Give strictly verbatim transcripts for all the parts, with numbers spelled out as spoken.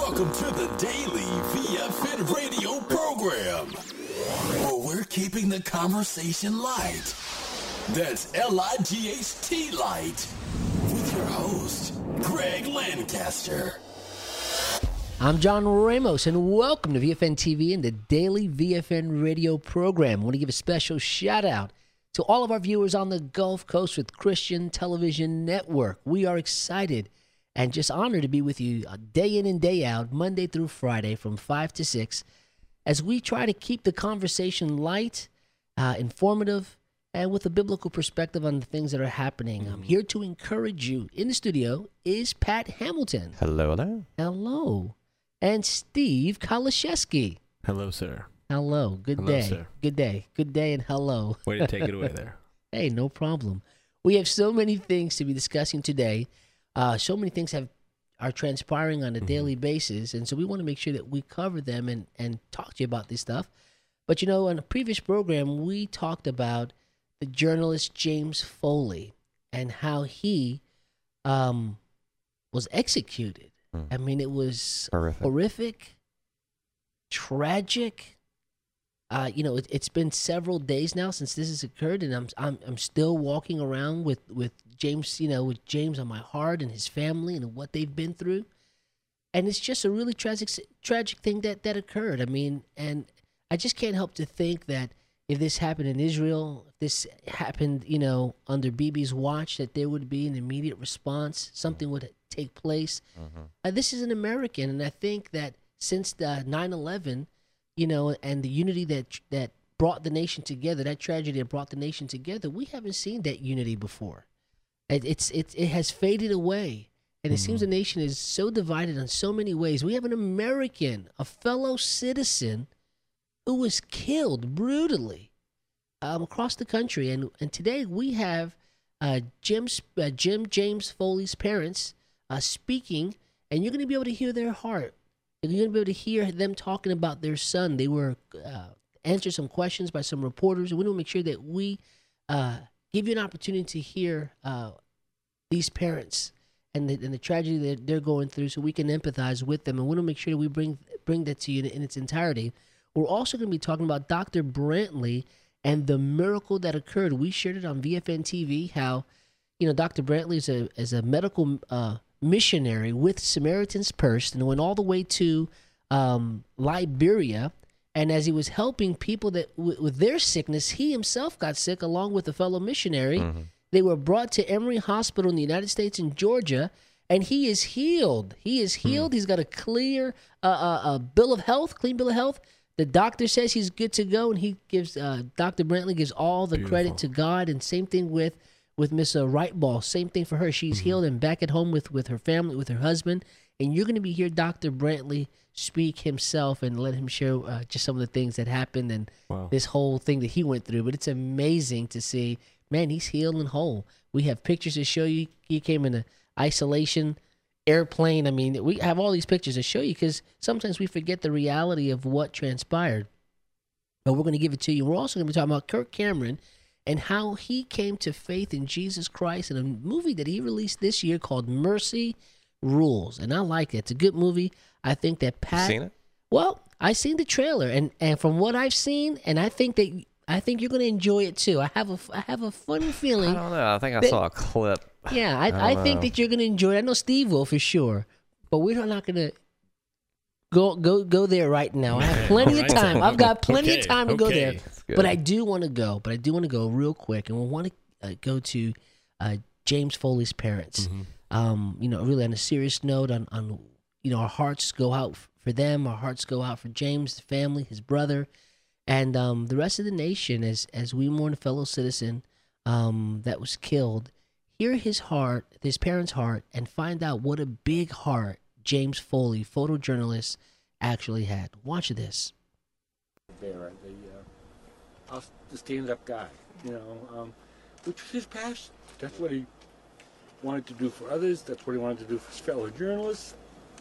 Welcome to the Daily V F N radio program, where we're keeping the conversation light. That's L I G H T light, with your host, Greg Lancaster. I'm John Ramos, and welcome to V F N T V and the Daily V F N radio program. I want to give a special shout out to all of our viewers on the Gulf Coast with Christian Television Network. We are excited and just honored to be with you day in and day out, Monday through Friday from five to six, as we try to keep the conversation light, uh, informative, and with a biblical perspective on the things that are happening. I'm here to encourage you. In the studio is Pat Hamilton. Hello, hello. Hello. And Steve Kalashewski. Hello, sir. Hello. Good Hello, day. sir. Good day. Good day and hello. Way to take it away there. Hey, no problem. We have so many things to be discussing today. Uh, so many things have are transpiring on a mm-hmm. daily basis, and so we want to make sure that we cover them and, and talk to you about this stuff. But, you know, in a previous program, we talked about the journalist James Foley and how he um, was executed. Mm. I mean, it was horrific, horrific tragic. Uh, you know, it, it's been several days now since this has occurred, and I'm I'm I'm still walking around with, with James, you know, with James on my heart and his family and what they've been through, and it's just a really tragic tragic thing that, that occurred. I mean, and I just can't help to think that if this happened in Israel, if this happened, you know, under Bibi's watch, that there would be an immediate response, something would take place. Mm-hmm. Uh, this is an American, and I think that since the nine eleven. You know, and the unity that that brought the nation together, that tragedy that brought the nation together, we haven't seen that unity before. It, it's it it has faded away, and it mm-hmm. seems the nation is so divided in so many ways. We have an American, a fellow citizen, who was killed brutally um, across the country, and and today we have uh, Jim uh, Jim James Foley's parents uh, speaking, and you're going to be able to hear their heart. You're going to be able to hear them talking about their son. They were uh, answered some questions by some reporters, and we want to make sure that we uh, give you an opportunity to hear uh, these parents and the, and the tragedy that they're going through, so we can empathize with them. And we want to make sure that we bring bring that to you in, in its entirety. We're also going to be talking about Doctor Brantley and the miracle that occurred. We shared it on V F N T V. How, you know, Doctor Brantley is a is a medical Uh, missionary with Samaritan's Purse, and went all the way to um, Liberia. And as he was helping people that w- with their sickness, he himself got sick along with a fellow missionary. Mm-hmm. They were brought to Emory Hospital in the United States in Georgia, and he is healed. He is healed. Mm. He's got a clear uh, uh, uh, bill of health, clean bill of health. The doctor says he's good to go, and he gives uh, Doctor Brantley gives all the Beautiful. credit to God. And same thing with. With Miss uh, Wrightball, same thing for her. She's mm-hmm. healed and back at home with, with her family, with her husband. And you're going to be hear Doctor Brantley speak himself and let him share uh, just some of the things that happened and wow. this whole thing that he went through. But it's amazing to see, man, he's healed and whole. We have pictures to show you. He came in an isolation airplane. I mean, we have all these pictures to show you because sometimes we forget the reality of what transpired. But we're going to give it to you. We're also going to be talking about Kirk Cameron and how he came to faith in Jesus Christ in a movie that he released this year called Mercy Rules. And I like it. It's a good movie. I think that Pat... You seen it? Well, I seen the trailer, and, and from what I've seen, and I think that I think you're going to enjoy it too. I have a, I have a funny feeling... I don't know. I think I that, saw a clip. Yeah, I, I, I think that you're going to enjoy it. I know Steve will for sure, but we're not going to... Go go go there right now. I have plenty right. of time. I've got plenty okay. of time to okay. go there. But I do want to go. But I do want to go real quick, and we want to uh, go to uh, James Foley's parents. Mm-hmm. Um, you know, really on a serious note, on on you know, our hearts go out for them. Our hearts go out for James, the family, his brother, and um, the rest of the nation as as we mourn a fellow citizen um, that was killed. Hear his heart, his parents' heart, and find out what a big heart James Foley, photojournalist, actually had. Watch this. There, the, uh, the stand-up guy, you know, um, which was his passion. That's what he wanted to do for others. That's what he wanted to do for his fellow journalists.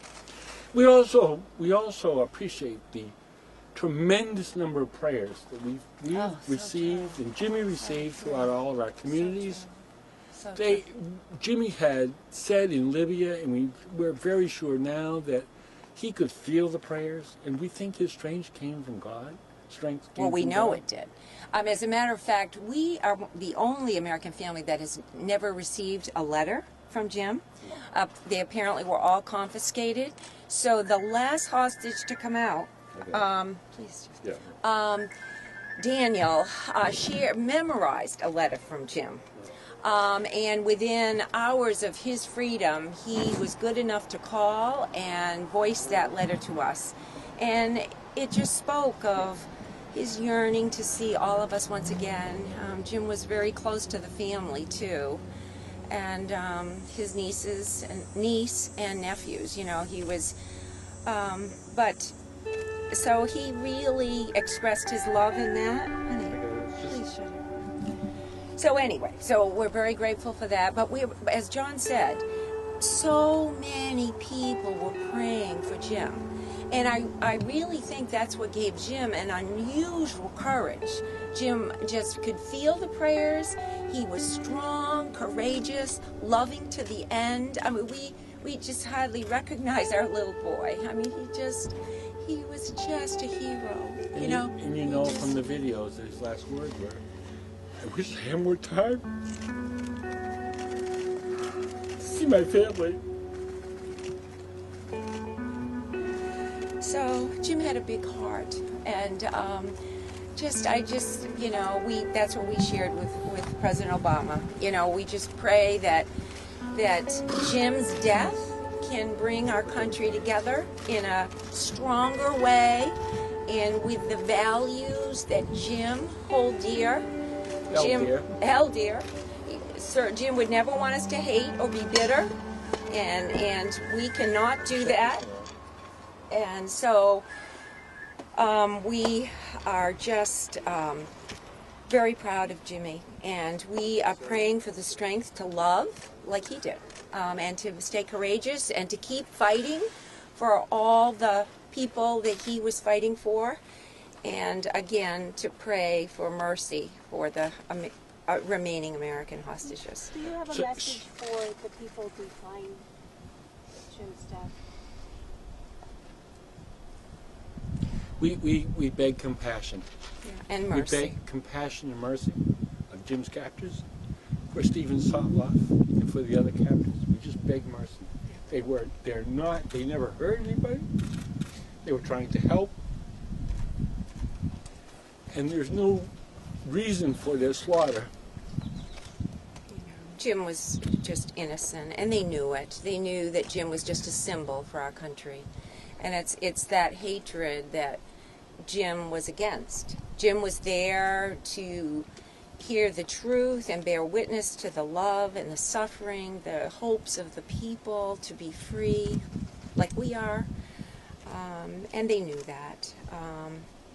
We also we also appreciate the tremendous number of prayers that we've, we've oh, so received true. and Jimmy received throughout all of our communities. So they, Jimmy had said in Libya, and we, we're very sure now that he could feel the prayers, and we think his strength came from God. Strength came Well, we from know God. it did. Um, as a matter of fact, we are the only American family that has never received a letter from Jim. Uh, they apparently were all confiscated. So the last hostage to come out, Okay. um, please, Yeah. um, Daniel, uh, she memorized a letter from Jim. Um, and within hours of his freedom, he was good enough to call and voice that letter to us. And it just spoke of his yearning to see all of us once again. Um, Jim was very close to the family, too. And um, his nieces and niece and nephews, you know, he was, um, but, so he really expressed his love in that. Honey, please shut it. So anyway, so we're very grateful for that. But we, as John said, so many people were praying for Jim. And I, I really think that's what gave Jim an unusual courage. Jim just could feel the prayers. He was strong, courageous, loving to the end. I mean, we, we just hardly recognize our little boy. I mean, he just, he was just a hero, And you know. and you know from the videos that his last words were, "I wish I had more time to see my family." So Jim had a big heart, and um, just I just you know we that's what we shared with, with President Obama. You know, we just pray that that Jim's death can bring our country together in a stronger way, and with the values that Jim hold dear. Held Jim dear. held dear. Sir Jim would never want us to hate or be bitter, and and we cannot do that. And so um, we are just um, very proud of Jimmy, and we are praying for the strength to love like he did, um, and to stay courageous and to keep fighting for all the people that he was fighting for, and again to pray for mercy for the um, uh, remaining American hostages. Do you have a So- message for the people behind Jim's death? We, we, we beg compassion. And We mercy. beg compassion and mercy of Jim's captors, for Stephen Sotloff, and for the other captors. We just beg mercy. They were, they're not, they never hurt anybody. They were trying to help. And there's no reason for their slaughter. Jim was just innocent, and they knew it. They knew that Jim was just a symbol for our country. And it's it's that hatred that Jim was against. Jim was there to hear the truth and bear witness to the love and the suffering, the hopes of the people to be free, like we are. Um, and they knew that. Um,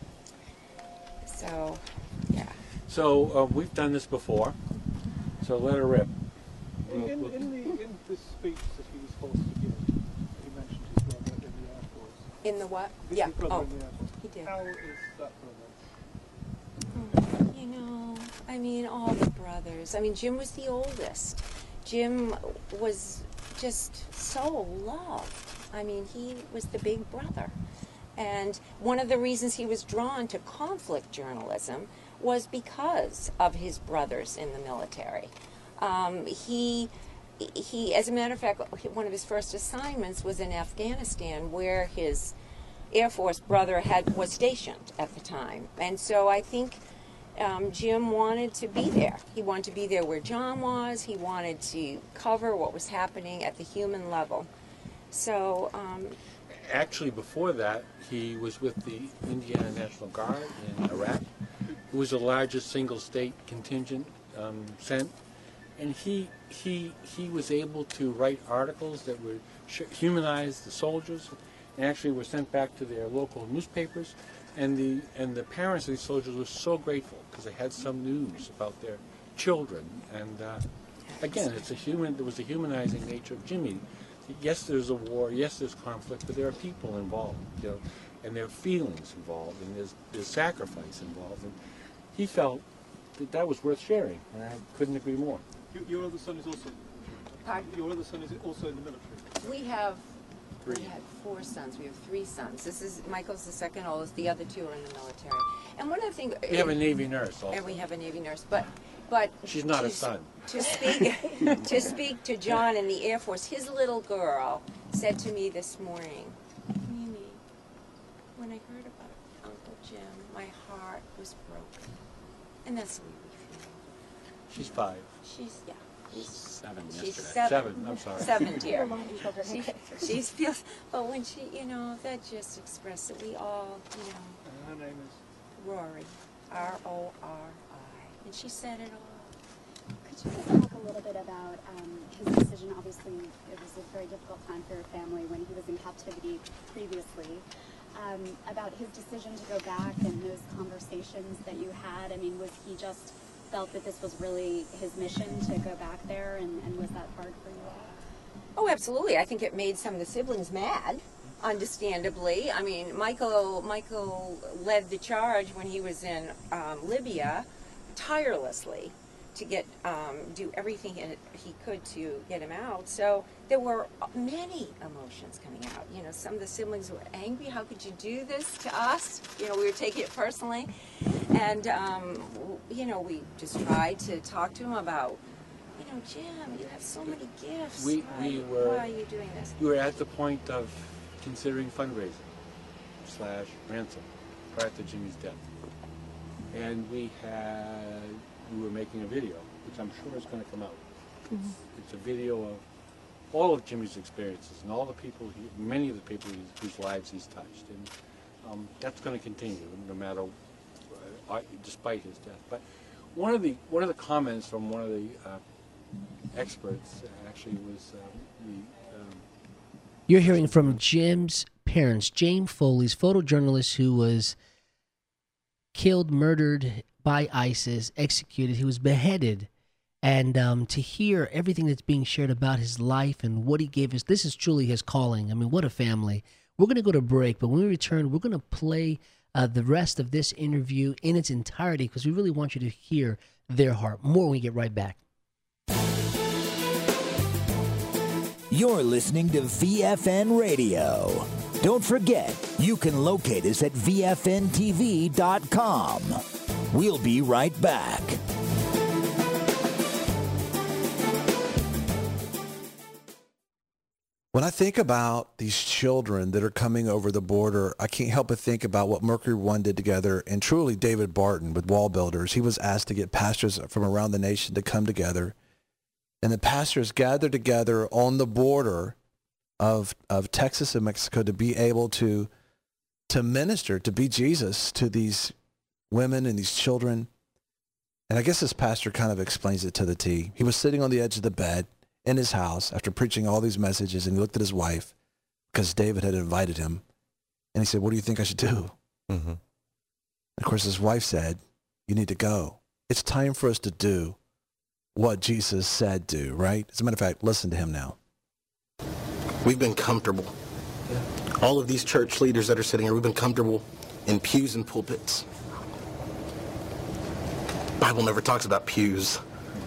so, yeah. So uh, we've done this before. So let her rip. In, in, in, the, in the speech that he was forced to give, he mentioned his brother in the Air Force. In the what? His Yeah. brother Oh, in the Air Force. he did. How is that brother? You know, I mean, all the brothers. I mean, Jim was the oldest. Jim was just so loved. I mean, he was the big brother. And one of the reasons he was drawn to conflict journalism was because of his brothers in the military. Um, he, he, as a matter of fact, one of his first assignments was in Afghanistan, where his Air Force brother had was stationed at the time. And so I think um, Jim wanted to be there. He wanted to be there where John was. He wanted to cover what was happening at the human level. So, um, Actually, before that, he was with the Indiana National Guard in Iraq. It was the largest single state contingent um, sent. And he, he, he was able to write articles that would sh- humanize the soldiers, and actually were sent back to their local newspapers. And the, and the parents of these soldiers were so grateful because they had some news about their children. And uh, again, it's a human, there was a humanizing nature of Jimmy. Yes, there's a war, yes, there's conflict, but there are people involved, you know, and there are feelings involved, and there's, there's sacrifice involved. And he felt that that was worth sharing, and I couldn't agree more. Your, your other son is also. Pardon? Your other son is also in the military. we have Three. We had four sons. We have three sons. This is Michael's the second oldest. The other two are in the military. And one of the things We have a Navy nurse also. and we have a Navy nurse, but but She's not to, a son. To speak to speak to John in the Air Force, his little girl said to me this morning, Mimi, when I heard about Uncle Jim, my heart was broken. And that's the way we feel. She's five. She's yeah. She's, Seven she's yesterday. seven. Seven, I'm sorry. Seven, dear. She, she feels, but when she, you know, that just expressed that we all, you know, And her name is? Rory, R O R I, and she said it all. Could you just talk a little bit about um, his decision? Obviously, it was a very difficult time for your family when he was in captivity previously. Um, about his decision to go back and those conversations that you had. I mean, was he just felt that this was really his mission to go back there, and, and was that hard for you all? Oh, absolutely. I think it made some of the siblings mad, understandably. I mean, Michael Michael led the charge when he was in um, Libya tirelessly to get um, do everything he could to get him out. So there were many emotions coming out. You know, some of the siblings were angry. How could you do this to us? You know, we were taking it personally. And, um, you know, we just tried to talk to him about, you know, Jim, you have so many gifts. We, why, we were, why are you doing this? we were at the point of considering fundraising slash ransom prior to Jimmy's death. And we had, we were making a video, which I'm sure is going to come out. Mm-hmm. It's, it's a video of all of Jimmy's experiences and all the people, he, many of the people he's, whose lives he's touched. And um, that's going to continue no matter, uh, despite his death. But one of the one of the comments from one of the uh, experts actually was um, the. Um, You're hearing from Jim's parents, James Foley's photojournalist who was killed, murdered by ISIS, executed. He was beheaded. And um, to hear everything that's being shared about his life and what he gave us, this is truly his calling. I mean, what a family. We're going to go to break, but when we return, we're going to play uh, the rest of this interview in its entirety because we really want you to hear their heart. More when we get right back. You're listening to V F N Radio. Don't forget, you can locate us at V F N T V dot com. We'll be right back. When I think about these children that are coming over the border, I can't help but think about what Mercury One did together, and truly David Barton with Wall Builders. He was asked to get pastors from around the nation to come together, and the pastors gathered together on the border of of Texas and Mexico to be able to to minister, to be Jesus to these women and these children. And I guess this pastor kind of explains it to the T. He was sitting on the edge of the bed in his house after preaching all these messages, and he looked at his wife because David had invited him, and he said, "What do you think I should do?" Mm-hmm. Of course, his wife said, "You need to go. It's time for us to do what Jesus said do," right? As a matter of fact, listen to him now. We've been comfortable. All of these church leaders that are sitting here, we've been comfortable in pews and pulpits. The Bible never talks about pews.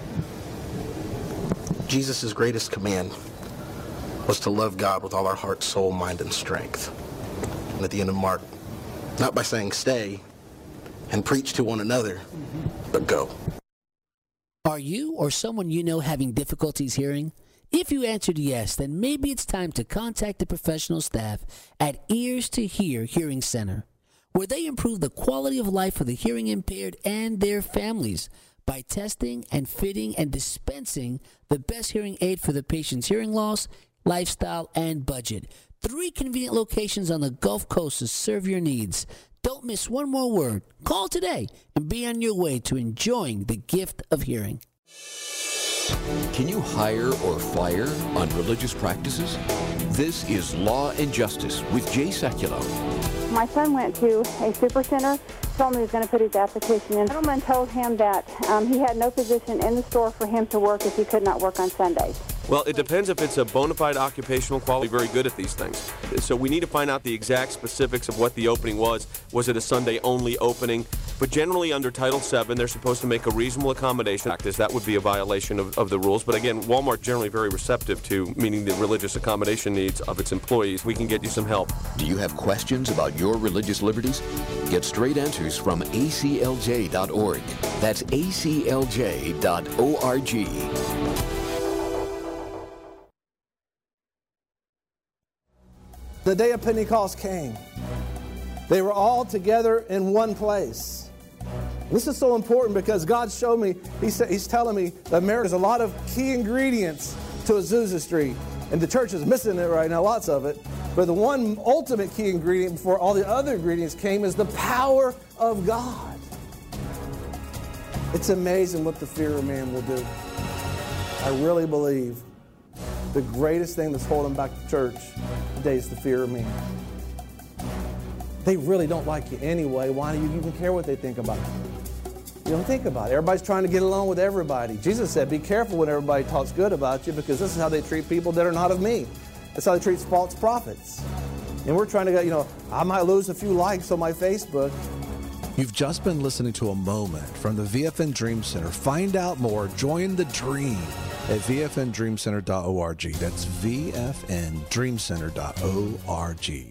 Jesus' greatest command was to love God with all our heart, soul, mind, and strength. And at the end of Mark, not by saying stay and preach to one another, but go. Are you or someone you know having difficulties hearing? If you answered yes, then maybe it's time to contact the professional staff at Ears to Hear Hearing Center, where they improve the quality of life for the hearing impaired and their families by testing and fitting and dispensing the best hearing aid for the patient's hearing loss, lifestyle, and budget. Three convenient locations on the Gulf Coast to serve your needs. Don't miss one more word. Call today and be on your way to enjoying the gift of hearing. Can you hire or fire on religious practices? This is Law and Justice with Jay Sekulow. My son went to a super center, told me he was going to put his application in. The gentleman told him that um, he had no position in the store for him to work if he could not work on Sundays. Well, it depends if it's a bona fide occupational quality. Very good at these things. So we need to find out the exact specifics of what the opening was. Was it a Sunday-only opening? But generally under Title seven, they're supposed to make a reasonable accommodation. That would be a violation of, of the rules. But again, Walmart generally very receptive to meeting the religious accommodation needs of its employees. We can get you some help. Do you have questions about your religious liberties? Get straight answers from A C L J dot org. That's A C L J dot org. The day of Pentecost came. They were all together in one place. This is so important because God showed me, he said, He's telling me that there's a lot of key ingredients to Azusa Street. And the church is missing it right now, lots of it. But the one ultimate key ingredient before all the other ingredients came is the power of God. It's amazing what the fear of man will do. I really believe the greatest thing that's holding back the church today is the fear of man. They really don't like you anyway. Why do you even care what they think about you? You don't think about it. Everybody's trying to get along with everybody. Jesus said, be careful when everybody talks good about you, because this is how they treat people that are not of me. That's how they treat false prophets. And we're trying to get, you know, I might lose a few likes on my Facebook. You've just been listening to a moment from the V F N Dream Center. Find out more. Join the dream at V F N dream center dot org. That's V F N dream center dot org.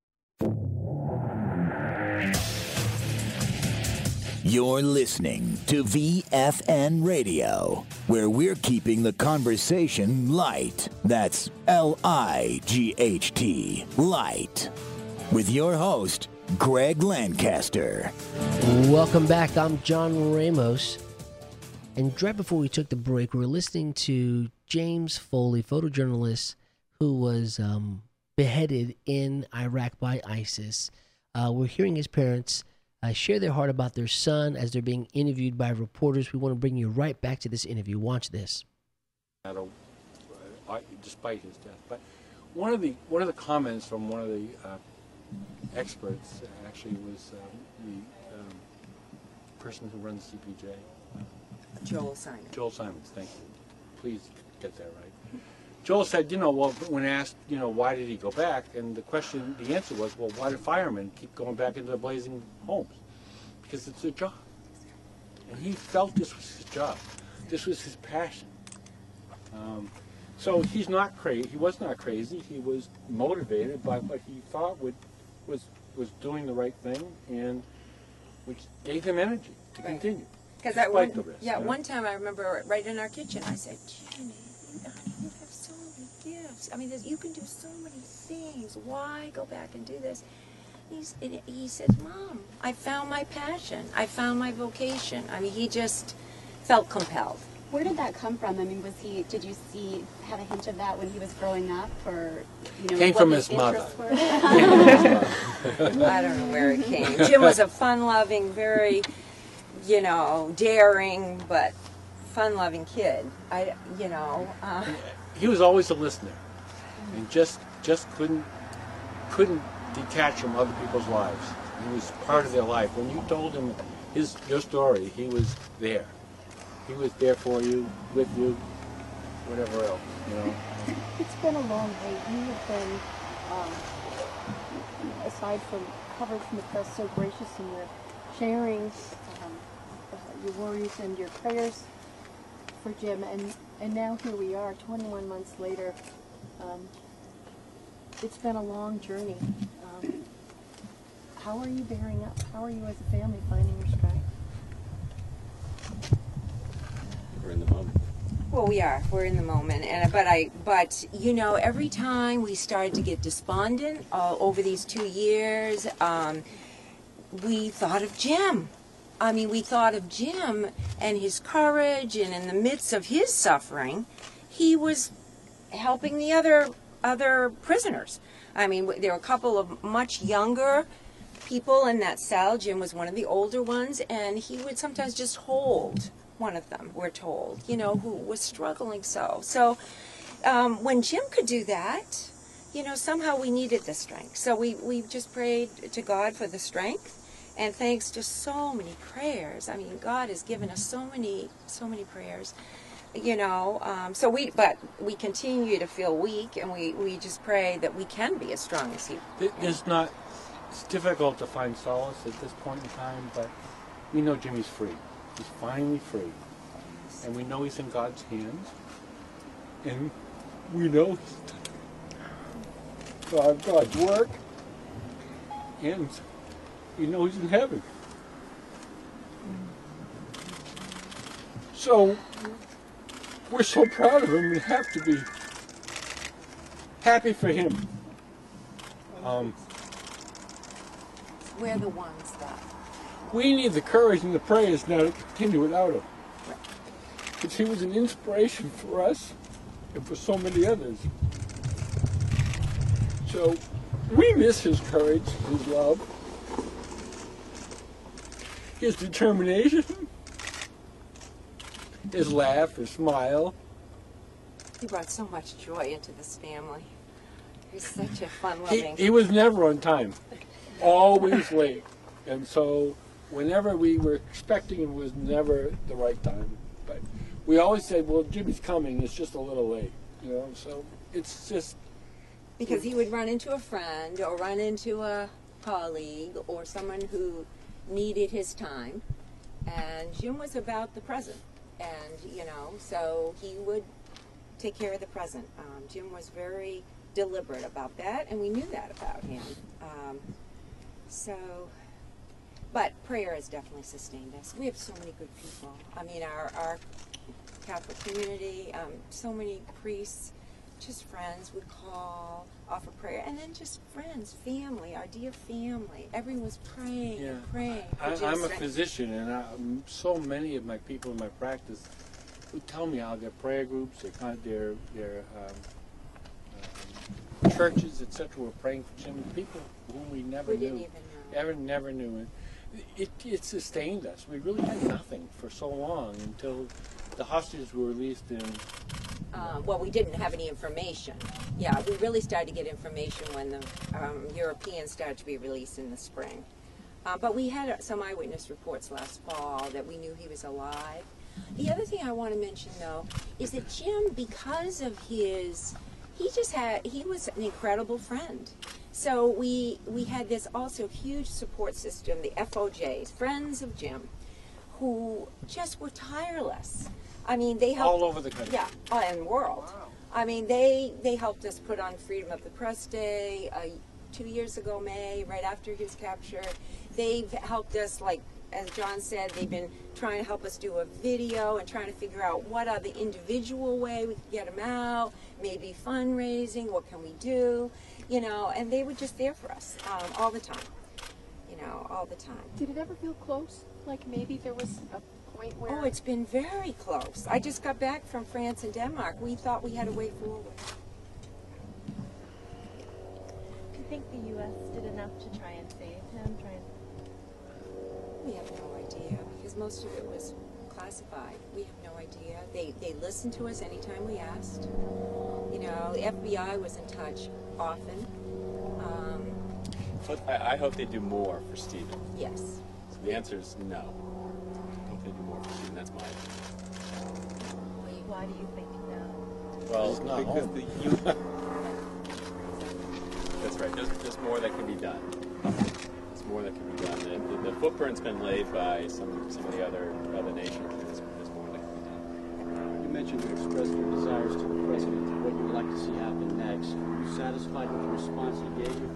You're listening to V F N Radio, where we're keeping the conversation light. That's L I G H T, light. With your host, Greg Lancaster. Welcome back. I'm John Ramos. And right before we took the break, we were listening to James Foley, photojournalist who was um, beheaded in Iraq by ISIS. Uh, we're hearing his parents uh, share their heart about their son as they're being interviewed by reporters. We want to bring you right back to this interview. Watch this. Despite his death, but one of the one of the comments from one of the uh, experts actually was um, the um, person who runs C P J. Joel Simon. Joel Simons, thank you. Please get that right. Joel said, you know, well, when asked, you know, why did he go back? And the question, the answer was, well, why do firemen keep going back into the blazing homes? Because it's their job. And he felt this was his job. This was his passion. Um, so he's not crazy. He was not crazy. He was motivated by what he thought would, was was doing the right thing, and which gave him energy to Right. continue. Because that despite one, the risk, yeah, you know? one time I remember right in our kitchen, I said, Jenny, you have so many gifts. I mean, there's- you can do so many things. Why go back and do this? He's, and he says, Mom, I found my passion. I found my vocation. I mean, he just felt compelled. Where did that come from? I mean, was he? Did you see have a hint of that when he was growing up, or you know? Came what from his his mother. interests were? I don't know where it came. Jim was a fun-loving, very, you know, daring, but fun-loving kid. I, you know. Uh, He was always a listener, and just just couldn't couldn't detach from other people's lives. He was part of their life. When you told him his your story, he was there. He was there for you, with you, whatever else, you know. It's been a long wait. You have been, um, aside from coverage from the press, so gracious in your sharing um, your worries and your prayers for Jim. And, and now here we are, twenty-one months later. Um, it's been a long journey. Um, how are you bearing up? How are you as a family finding your strength? We're in the moment. Well, we are. We're in the moment, and but I, but you know, every time we started to get despondent uh, over these two years, um, we thought of Jim. I mean, we thought of Jim and his courage, and in the midst of his suffering, he was helping the other other prisoners. I mean, there were a couple of much younger people in that cell. Jim was one of the older ones, and he would sometimes just hold one of them, we're told, you know, who was struggling so. So um, when Jim could do that, you know, somehow we needed the strength. So we, we just prayed to God for the strength. And thanks to so many prayers, I mean, God has given us so many, so many prayers, you know. Um, so we, but we continue to feel weak, and we, we just pray that we can be as strong as He. It- It's not, it's difficult to find solace at this point in time, but we know Jimmy's free. He's finally free. And we know he's in God's hands. And we know he's done God, God's work. And we know he's in heaven. So we're so proud of him, we have to be happy for him. Um, We're the ones that. we need the courage and the praise now to continue without him. Because he was an inspiration for us and for so many others. So we miss his courage, his love, his determination, his laugh, his smile. He brought so much joy into this family. He's such a He, fun-loving. he was never on time, always late. And so whenever we were expecting him was never the right time. But we always said, well, Jimmy's coming, it's just a little late. You know, so it's just... Because he would run into a friend or run into a colleague or someone who needed his time. And Jim was about the present. And, you know, so he would take care of the present. Um, Jim was very deliberate about that, and we knew that about him. Um, so, but prayer has definitely sustained us. We have so many good people. I mean, our, our Catholic community, um, so many priests, just friends would call, offer prayer, and then just friends, family, our dear family. Everyone was praying Yeah. and praying. for I, Jim's I'm a strength. physician, and I, um, so many of my people in my practice would tell me how their prayer groups, their con- their, their um, um, churches, et cetera, were praying for Jim. People whom we never We knew, didn't even know. ever, never knew. It, it, it sustained us. We really had nothing for so long until the hostages were released in. Uh, well, we didn't have any information. Yeah, we really started to get information when the um, Europeans started to be released in the spring. Uh, but we had some eyewitness reports last fall that we knew he was alive. The other thing I want to mention, though, is that Jim, because of his, he just had, he was an incredible friend. So we we had this also huge support system, the F O Js, Friends of Jim, who just were tireless. I mean, they helped All over the country. Yeah, uh, and world. Wow. I mean, they they helped us put on Freedom of the Press Day uh, two years ago, May, right after he was captured. They've helped us, like as John said, they've been trying to help us do a video and trying to figure out what are the individual way we can get him out, maybe fundraising, what can we do, you know, and they were just there for us um, all the time, you know, all the time. Did it ever feel close? Like maybe there was a point where... Oh, it's been very close. I just got back from France and Denmark. We thought we had a way forward. Do you think the U S did enough to try and save him? Try and... We have no idea because most of it was classified. We have no idea. They they listened to us anytime we asked. You know, the F B I was in touch often. Um, But I, I hope they do more for Stephen. yes. So the answer is no. I hope they do more for Stephen. That's my opinion. Why do you think no? Well, He's not because home. the you. That's right. There's, there's more that can be done. There's more that can be done. The, the, the footprint's been laid by some some of the other other nations. There's, there's more that can be done. You mentioned you expressed your desires to the president of what you would like to see happen next. Are you satisfied with the response he gave you?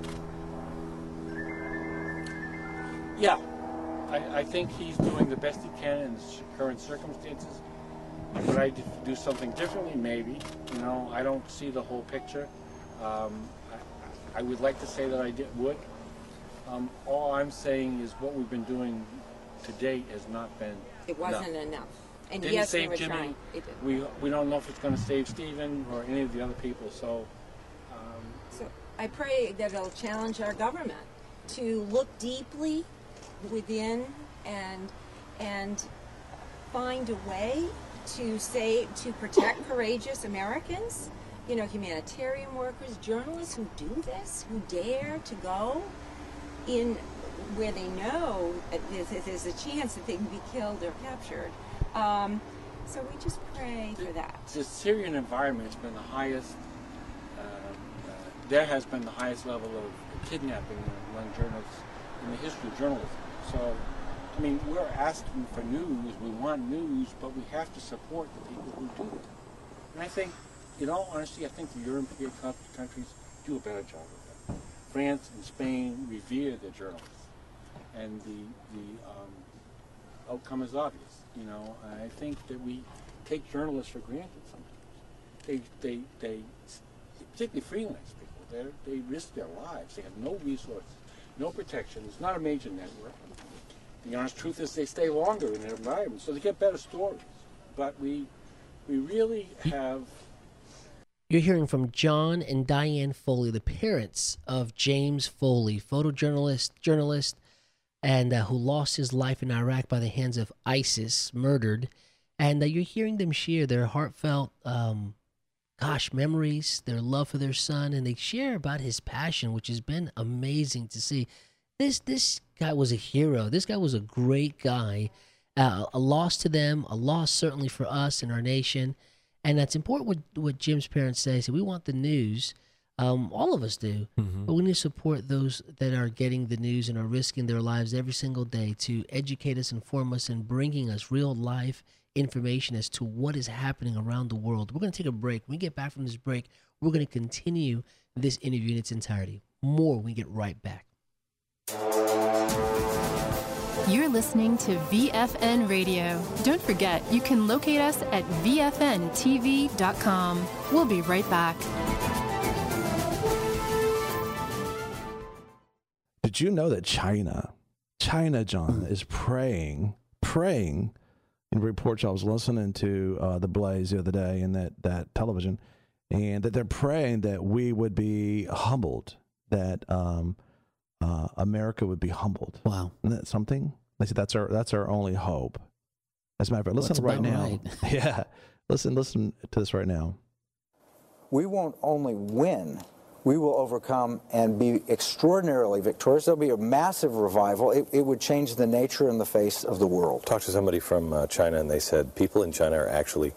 Yeah, I, I think he's doing the best he can in the current circumstances. Would I do something differently? Maybe. You know, I don't see the whole picture. Um, I, I would like to say that I did, would. Um, all I'm saying is what we've been doing to date has not been It wasn't enough. enough. And Didn't yes, we save were Jimmy. trying. It did. We we don't know if it's going to save Stephen or any of the other people. So. Um, So I pray that it'll challenge our government to look deeply within and and find a way to say to protect courageous Americans, you know, humanitarian workers, journalists who do this, who dare to go in where they know that there's, there's a chance that they can be killed or captured. Um, so we just pray for that. The Syrian environment has been the highest, uh, uh, there has been the highest level of kidnapping among journalists in the history of journalism. So I mean, we're asking for news, we want news, but we have to support the people who do it. And I think, in all honesty, I think the European countries do a better job of that. France and Spain revere their journalists, and the the um, outcome is obvious. You know, I think that we take journalists for granted sometimes. They they they, particularly freelance people, they they risk their lives. They have no resources, no protection. It's not a major network. The honest truth is, they stay longer in their environment, so they get better stories. But we we really have. You're hearing from John and Diane Foley, the parents of James Foley, photojournalist, journalist, and uh, who lost his life in Iraq by the hands of ISIS, murdered. And uh, you're hearing them share their heartfelt, um, gosh, memories, their love for their son, and they share about his passion, which has been amazing to see. This this guy was a hero. This guy was a great guy. Uh, a loss to them, a loss certainly for us and our nation. And that's important what, what Jim's parents say. So we want the news. Um, all of us do. Mm-hmm. But we need to support those that are getting the news and are risking their lives every single day to educate us, inform us, and bringing us real life information as to what is happening around the world. We're going to take a break. When we get back from this break, we're going to continue this interview in its entirety. More when we get right back. You're listening to V F N Radio. Don't forget, you can locate us at V F N T V dot com. We'll be right back. Did you know that China, China, John, is praying, praying, in reports I was listening to uh, The Blaze the other day in that, that television, and that they're praying that we would be humbled, that um, uh, America would be humbled. Wow. Isn't that something? They said that's our that's our only hope. As a matter of fact, listen right now. Right. Yeah, listen, listen to this right now. We won't only win, we will overcome and be extraordinarily victorious. There'll be a massive revival. It, it would change the nature and the face of the world. Talked to somebody from uh, China, and they said people in China are actually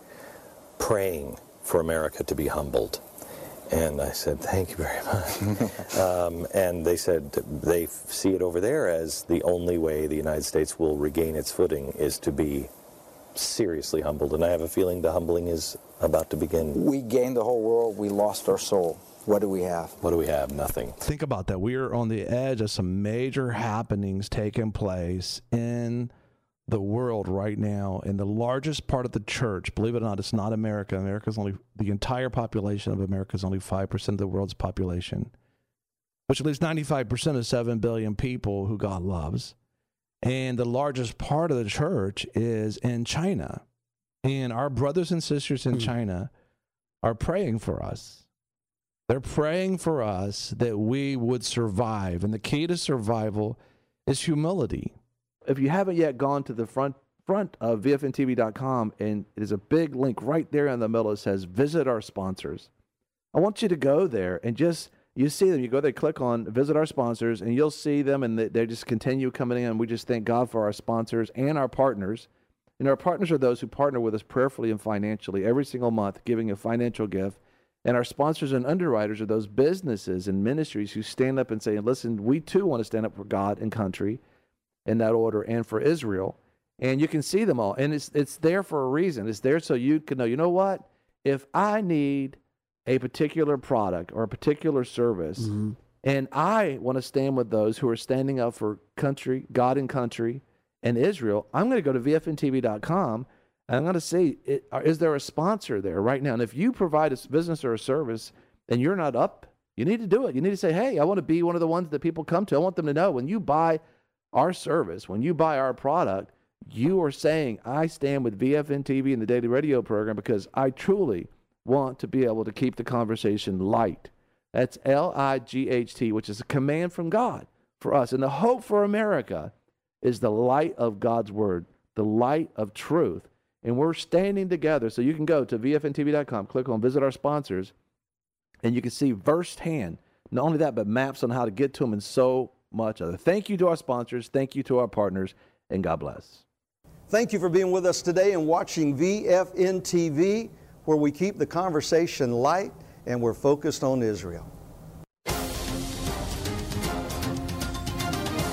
praying for America to be humbled. And I said, thank you very much. um, and they said they see it over there as the only way the United States will regain its footing is to be seriously humbled. And I have a feeling the humbling is about to begin. We gained the whole world. We lost our soul. What do we have? What do we have? Nothing. Think about that. We are on the edge of some major happenings taking place in the world right now, in the largest part of the church. Believe it or not, it's not America. America's only, the entire population of America is only five percent of the world's population, which leaves ninety-five percent of seven billion people who God loves. And the largest part of the church is in China. And our brothers and sisters in mm. China are praying for us. They're praying for us that we would survive. And the key to survival is humility. If you haven't yet gone to the front front of V F N T V dot com, and it is a big link right there in the middle, it says, visit our sponsors. I want you to go there and just, you see them, you go there, click on visit our sponsors, and you'll see them, and they, they just continue coming in. We just thank God for our sponsors and our partners. And our partners are those who partner with us prayerfully and financially every single month, giving a financial gift. And our sponsors and underwriters are those businesses and ministries who stand up and say, listen, we too want to stand up for God and country, in that order, and for Israel. And you can see them all. And it's it's there for a reason. It's there so you can know, you know what? If I need a particular product or a particular service, mm-hmm. and I want to stand with those who are standing up for country, God and country, and Israel, I'm going to go to V F N T V dot com, and I'm going to see, it, is there a sponsor there right now? And if you provide a business or a service and you're not up, you need to do it. You need to say, hey, I want to be one of the ones that people come to. I want them to know when you buy our service, when you buy our product, you are saying, I stand with V F N T V and the Daily Radio program because I truly want to be able to keep the conversation light. That's L I G H T, which is a command from God for us. And the hope for America is the light of God's word, the light of truth. And we're standing together. So you can go to V F N T V dot com, click on visit our sponsors, and you can see firsthand, not only that, but maps on how to get to them and so much other. Thank you to our sponsors. Thank you to our partners, and God bless. Thank you for being with us today and watching V F N T V, where we keep the conversation light and we're focused on Israel.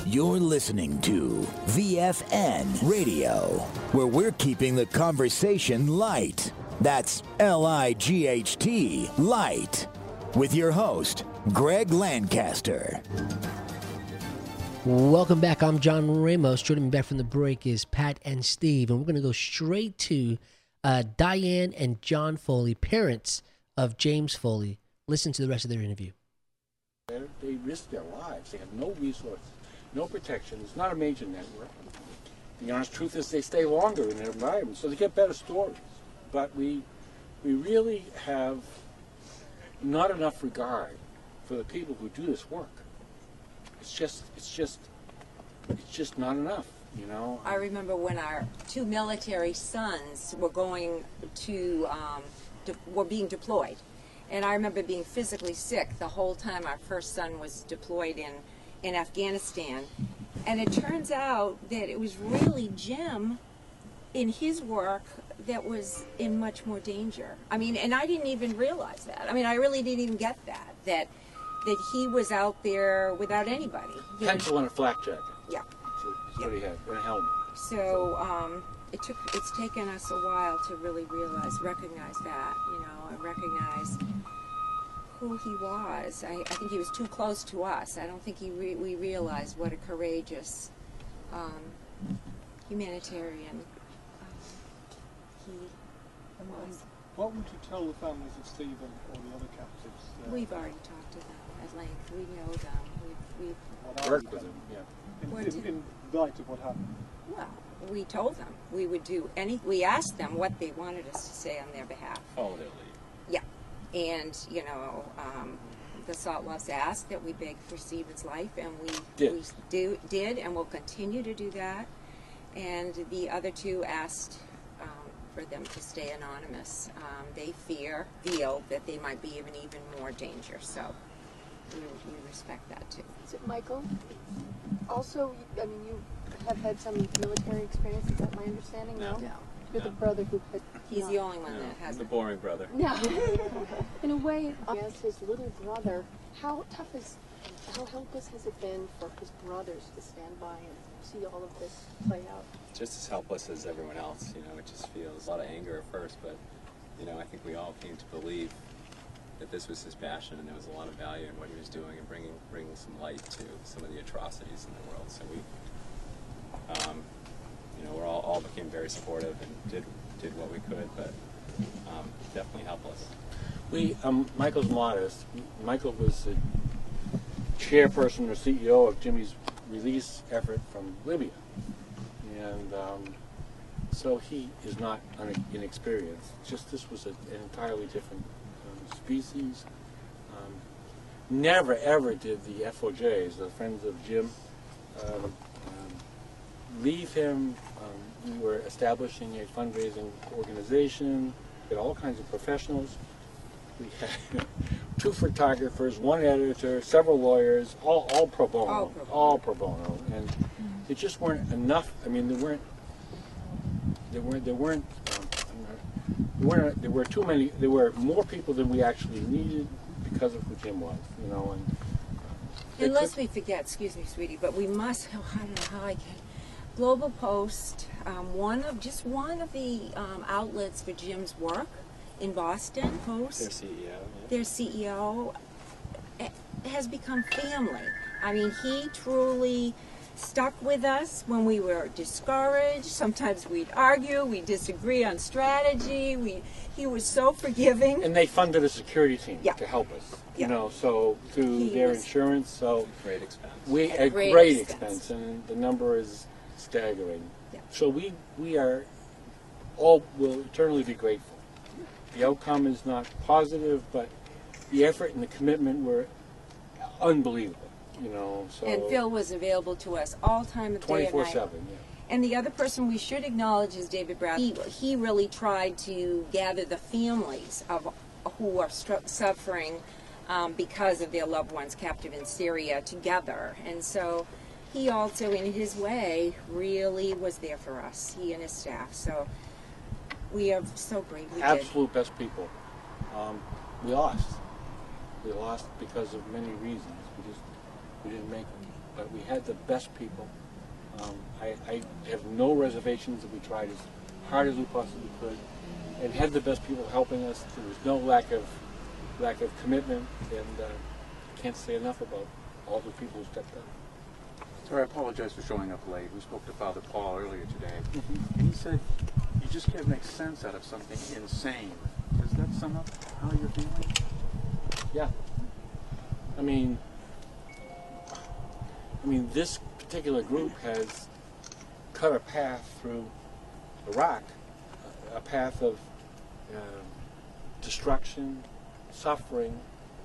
You're listening to V F N Radio, where we're keeping the conversation light. That's L I G H T, light. With your host, Greg Lancaster. Welcome back. I'm John Ramos. Joining me back from the break is Pat and Steve, and we're going to go straight to uh, Diane and John Foley, parents of James Foley. Listen to the rest of their interview. They're, they risk their lives. They have no resources, no protection. It's not a major network. The honest truth is they stay longer in their environment, so they get better stories. But we, we really have not enough regard for the people who do this work. It's just, it's just, it's just not enough, you know. I remember when our two military sons were going to, um, de- were being deployed. And I remember being physically sick the whole time our first son was deployed in, in Afghanistan. And it turns out that it was really Jim in his work that was in much more danger. I mean, and I didn't even realize that. I mean, I really didn't even get that, that that he was out there without anybody. He Pencil and a flak jacket. Yeah. So that's what he had, and a helmet. So um, it took, it's taken us a while to really realize, recognize that, you know, and recognize who he was. I, I think he was too close to us. I don't think he re- we realized what a courageous um, humanitarian um, he was. What would you tell the families of Stephen or the other captives? Uh, We've already talked to them at length. We know them. We've, we've Worked with them, yeah. In, in, in light of what happened? Well, we told them we would do any. We asked them what they wanted us to say on their behalf. Follow their lead. Yeah, and you know, um, the Saltloves asked that we beg for Stephen's life, and we did. we do did, and will continue to do that. And the other two asked um, for them to stay anonymous. Um, they fear, feel that they might be in even more danger. So we, we respect that too. So, Michael, also, I mean, you have had some military experience. Is that my understanding? No. No. You're the brother who could. He's not. the only one No, that has the boring brother. No. In a way, as his little brother, how tough is, how helpless has it been for his brothers to stand by and see all of this play out? Just as helpless as everyone else, you know, it just feels a lot of anger at first, but, you know, I think we all came to believe that this was his passion and there was a lot of value in what he was doing and bringing bringing some light to some of the atrocities in the world. So we, um, you know, we all, all became very supportive and did did what we could, but um, definitely helpless. We, um, Michael's modest. Michael was the chairperson or C E O of Jimmy's release effort from Libya. And um, so he is not un- inexperienced. Just this was a, an entirely different um, species. Um, never, ever did the F O Js, the Friends of Jim, um, um, leave him. Um, we were establishing a fundraising organization. We had all kinds of professionals. We had two photographers, one editor, several lawyers, all, all pro bono, All pro bono. all pro bono, and there just weren't enough. I mean, there weren't, there weren't, there weren't, um, there weren't, there were too many. There were more people than we actually needed because of who Jim was, you know. And And lest we forget, excuse me, sweetie, but we must. Oh, I don't know how I can. Global Post, um, one of just one of the um, outlets for Jim's work in Boston. Post. Their C E O. Yeah. Their C E O eh, has become family. I mean, he truly stuck with us when we were discouraged. Sometimes we'd argue, we'd disagree on strategy. We, he was so forgiving. And they funded a security team Yeah. to help us, Yeah. you know, so through He their was- insurance. So Great expense. we At at great great, expense. expense. and the number is staggering. Yeah. So we we are all will eternally be grateful. The outcome is not positive, but the effort and the commitment were unbelievable. You know, so And Phil was available to us all time of day and twenty-four night. seven. Yeah. And the other person we should acknowledge is David Brown. He, he really tried to gather the families of who are stru- suffering um, because of their loved ones captive in Syria together. And so he also, in his way, really was there for us, he and his staff. So we are so grateful. we did. Absolute best people. Um, we lost. We lost because of many reasons. We just we didn't make them. but we had the best people. Um, I, I have no reservations that we tried as hard as we possibly could, and had the best people helping us. There was no lack of lack of commitment, and uh, can't say enough about all the people who stepped up. Sir, I apologize for showing up late. We spoke to Father Paul earlier today, Mm-hmm. and he said you just can't make sense out of something insane. Does that sum up how you're feeling? Yeah. I mean, I mean, this particular group has cut a path through Iraq, a path of uh, destruction, suffering.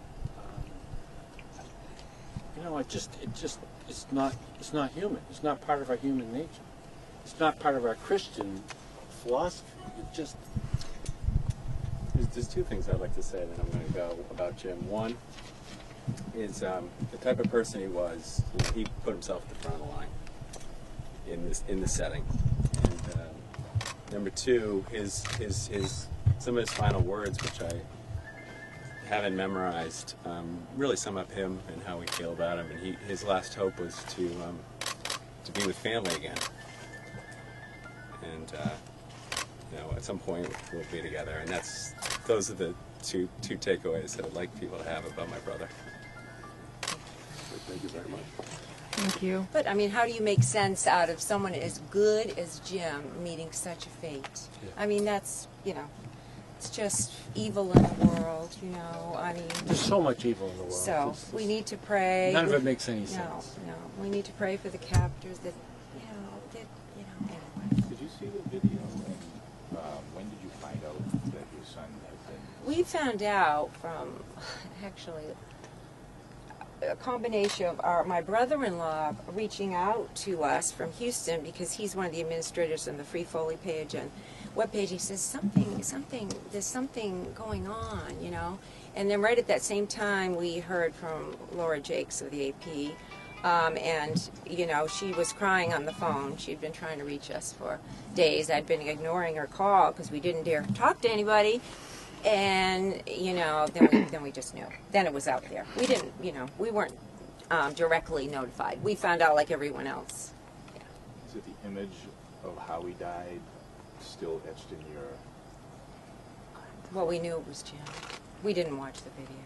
Um, you know, it just, it just, it's not, it's not human. It's not part of our human nature. It's not part of our Christian philosophy. It just. There's, there's two things I'd like to say, then I'm going to go about Jim. One is um, the type of person he was. You know, he put himself at the front of the line in this in this setting. And uh, number two, his his his some of his final words, which I haven't memorized, um, really sum up him and how we feel about him. And he his last hope was to um, to be with family again. And uh, you know, at some point we'll be together. And that's those are the two two takeaways that I'd like people to have about my brother. Thank you very much. Thank you. But I mean, how do you make sense out of someone as good as Jim meeting such a fate? Yeah. I mean, that's, you know, it's just evil in the world, you know. I mean, There's so much evil in the world. so It's- we need to pray. None of it makes any no, sense. No, we need to pray for the captors that, you know, that, you know, anyway. Did you see the video? And uh, when did you find out that your son had been? We found out from, actually, a combination of our my brother-in-law reaching out to us from Houston because he's one of the administrators on the Free Foley page and webpage. He says something, something, there's something going on, you know. And then right at that same time, we heard from Laura Jakes of the A P, um, and you know she was crying on the phone. She'd been trying to reach us for days. I'd been ignoring her call because we didn't dare talk to anybody. And you know, then we then we just knew. Then it was out there. We didn't, you know, we weren't um, directly notified. We found out like everyone else. Is it the image of how he died still etched in your? Well, we knew it was Jim. We didn't watch the video.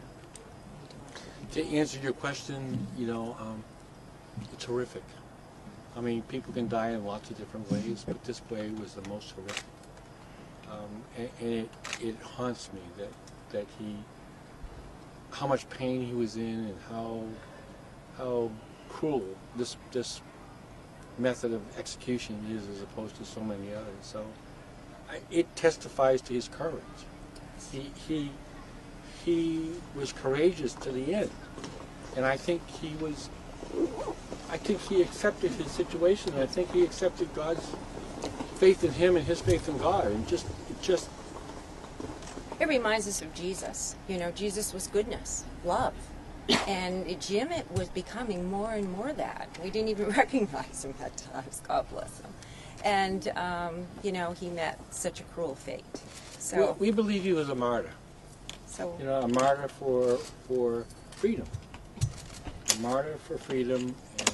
To answer your question, you know, um, it's horrific. I mean, people can die in lots of different ways, but this way was the most horrific. Um, and, and it it haunts me that that he, how much pain he was in, and how how cruel this this method of execution is as opposed to so many others. So I, it testifies to his courage. He he he was courageous to the end, and I think he was. I think he accepted his situation. And I think he accepted God's faith in him and his faith in God, and just it just. It reminds us of Jesus. You know, Jesus was goodness, love. And Jim it was becoming more and more that. We didn't even recognize him at times, God bless him. And, um, you know, he met such a cruel fate. So Well, we believe he was a martyr. So you know, a martyr for for freedom. A martyr for freedom, and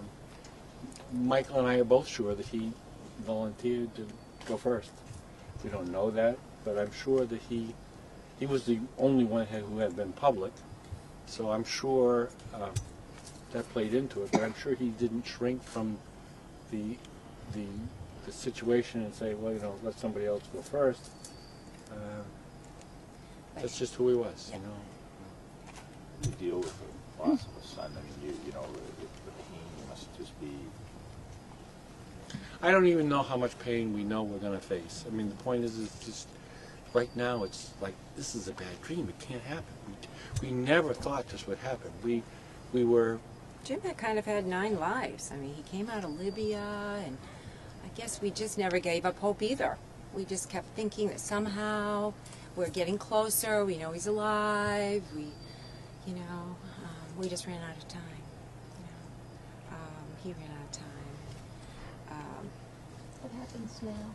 um, Michael and I are both sure that he volunteered to go first. We don't know that, but I'm sure that he he was the only one who had been public. So I'm sure uh, that played into it. But I'm sure he didn't shrink from the the the situation and say, well, you know, let somebody else go first. Uh, that's just who he was, you know. You deal with the loss of a son. I mean, you you know, the, the pain must just be. I don't even know how much pain we know we're going to face. I mean, the point is, is just right now it's like, this is a bad dream. It can't happen. We, we never thought this would happen. We, we were... Jim had kind of had nine lives. I mean, he came out of Libya, and I guess we just never gave up hope either. We just kept thinking that somehow we're getting closer. We know he's alive. We, you know, um, we just ran out of time. You know, um, he ran out of time. Um, What happens now?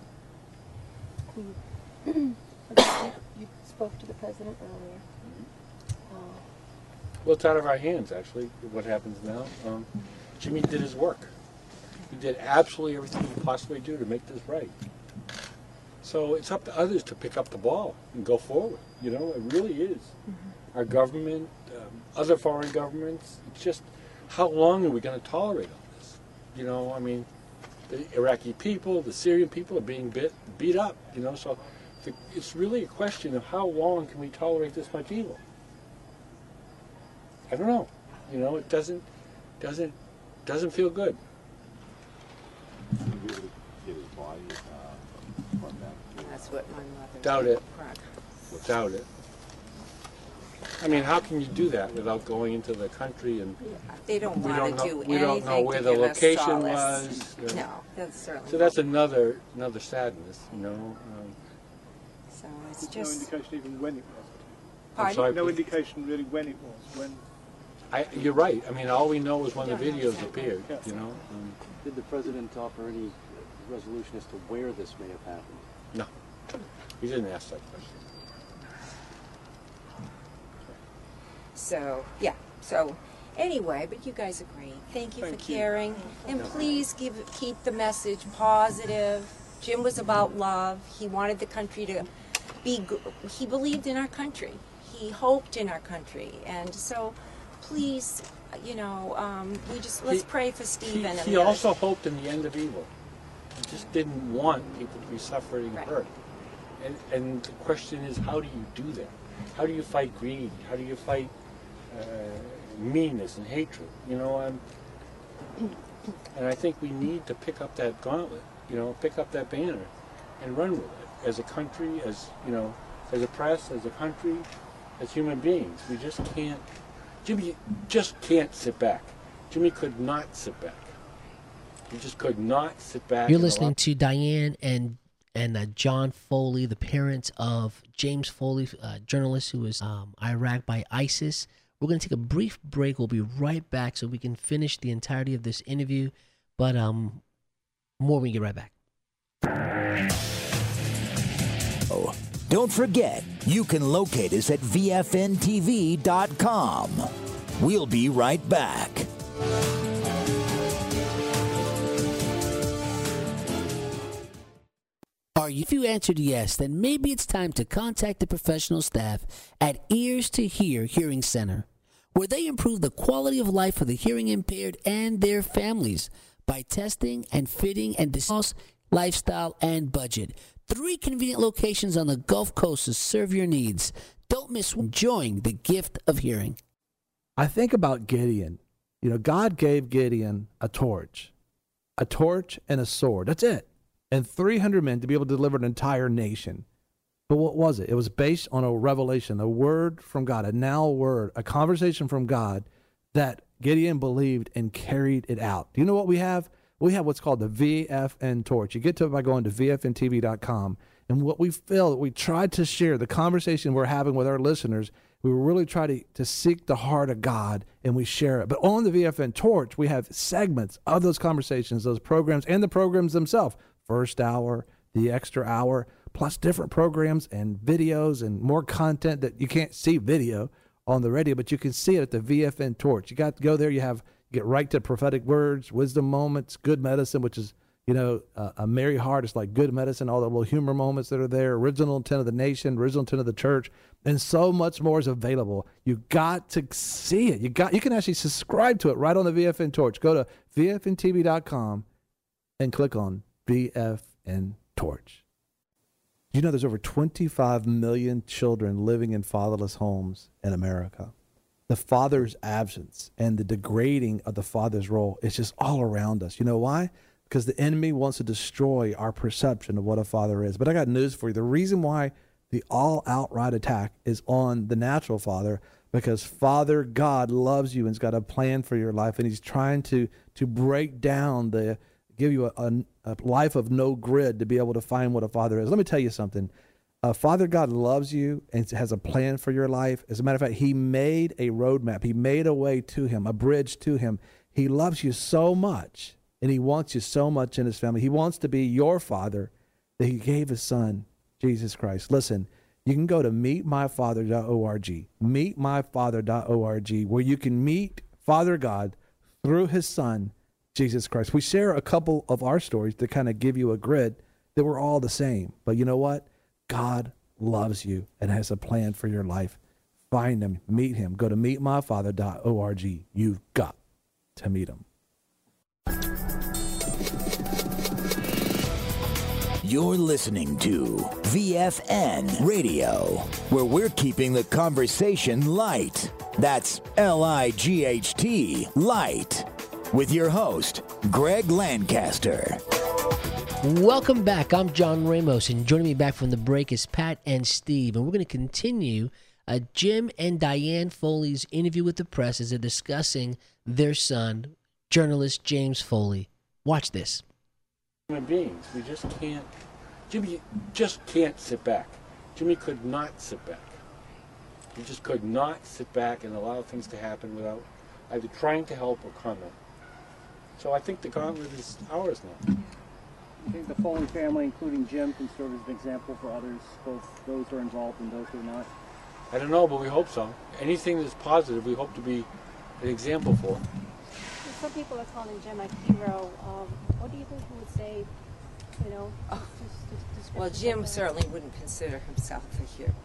You, you you spoke to the president earlier. Uh, Well, it's out of our hands, actually, what happens now. Um, Jimmy did his work. He did absolutely everything he could possibly do to make this right. So it's up to others to pick up the ball and go forward. You know, it really is. Mm-hmm. Our government, um, other foreign governments, it's just how long are we going to tolerate all this? You know, I mean, the Iraqi people, the Syrian people are being bit, beat up, you know, so the, it's really a question of how long can we tolerate this much evil? I don't know. You know, it doesn't, doesn't, doesn't feel good. That's what my mother Doubt it. Right. Doubt it. I mean, how can you do that without going into the country and They don't we want don't to know, do we anything don't know where to the give us location solace. was. No, that's certainly So that's another another sadness, you know. Um, So it's There's just. no indication even when it was. I'm sorry, no please? indication really when it was. When I, you're right. I mean, all we know is when the videos appeared, Yeah. you know. Um, Did the president offer any resolution as to where this may have happened? no, he didn't ask that question. So, yeah. So, anyway, but you guys are great. Thank you Thank for you. caring. And please give keep the message positive. Jim was about love. He wanted the country to be, g- he believed in our country. He hoped in our country. And so, please, you know, um, we just, let's He- pray for He, Stephen. and he the others. also hoped in the end of evil. He just didn't want people to be suffering and hurt. And, and the question is, how do you do that? How do you fight greed? How do you fight uh, meanness and hatred? You know, um, and I think we need to pick up that gauntlet, you know, pick up that banner and run with it as a country, as, you know, as a press, as a country, as human beings. We just can't, Jimmy just can't sit back. Jimmy could not sit back. He just could not sit back. You're and listening allow- to Diane and and uh, John Foley, the parents of James Foley, uh, journalist who was um, Iraq by ISIS. We're going to take a brief break. We'll be right back so we can finish the entirety of this interview, but um, more when we get right back. Oh, don't forget, you can locate us at V F N T V dot com. We'll be right back. Are you? If you answered yes, then maybe it's time to contact the professional staff at Ears to Hear Hearing Center, where they improve the quality of life for the hearing impaired and their families by testing and fitting and discuss lifestyle and budget. Three convenient locations on the Gulf Coast to serve your needs. Don't miss enjoying the gift of hearing. I think about Gideon. You know, God gave Gideon a torch, a torch and a sword. That's it. And three hundred men to be able to deliver an entire nation. But what was it? It was based on a revelation, a word from God, a now word, a conversation from God that Gideon believed and carried it out. Do you know what we have? We have what's called the V F N torch. You get to it by going to V F N T V dot com. And what we feel, we tried to share, the conversation we're having with our listeners, we really try to, to seek the heart of God, and we share it. But on the V F N torch, we have segments of those conversations, those programs, and the programs themselves. First hour, the extra hour, plus different programs and videos and more content that you can't see video on the radio, but you can see it at the V F N torch. You got to go there. You have you get right to prophetic words, wisdom moments, good medicine, which is, you know, uh, a merry heart. It's like good medicine, all the little humor moments that are there, original intent of the nation, original intent of the church, and so much more is available. You got to see it. You got you can actually subscribe to it right on the V F N torch. Go to V F N T V dot com and click on V F N torch. You know, there's over twenty-five million children living in fatherless homes in America. The father's absence and the degrading of the father's role is just all around us. You know why? Because the enemy wants to destroy our perception of what a father is. But I got news for you. The reason why the all-outright attack is on the natural father, because Father God loves you and's got a plan for your life, and he's trying to to break down the give you a, a, a life of no grid to be able to find what a father is. Let me tell you something. Uh, Father God loves you and has a plan for your life. As a matter of fact, he made a roadmap. He made a way to him, a bridge to him. He loves you so much, and he wants you so much in his family. He wants to be your father that he gave his son, Jesus Christ. Listen, you can go to meet my father dot org, meet my father dot org, where you can meet Father God through his son, Jesus Christ. We share a couple of our stories to kind of give you a grid that we're all the same. But you know what? God loves you and has a plan for your life. Find him, meet him. Go to meet my father dot org. You've got to meet him. You're listening to V F N Radio, where we're keeping the conversation light. That's L I G H T, light. With your host, Greg Lancaster. Welcome back. I'm John Ramos, and joining me back from the break is Pat and Steve. And we're going to continue uh, Jim and Diane Foley's interview with the press as they're discussing their son, journalist James Foley. Watch this. Human beings, we just can't, Jimmy just can't sit back. Jimmy could not sit back. He just could not sit back and allow things to happen without either trying to help or comment. So I think the gauntlet is ours now. I think the Foley family, including Jim, can serve as an example for others, both those who are involved and those who are not. I don't know, but we hope so. Anything that's positive, we hope to be an example for. Some people are calling Jim a hero. Um, what do you think he would say, you know? Oh. Just, just, Well, Jim certainly wouldn't consider himself a hero.